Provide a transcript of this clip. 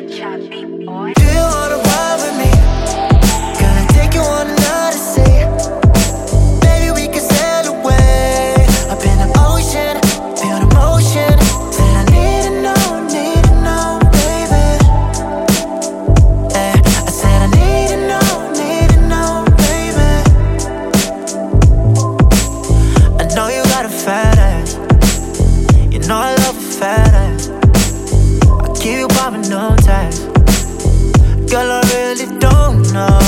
Do you wanna ride with me? Gonna take you on another sea. Baby, we can sail away up in the ocean, feel the motion. Said I need to know, baby. I said I need to know, baby. I know you got a fat ass. You know I love a fat ass. I'll give you by no tax. Girl, I really don't know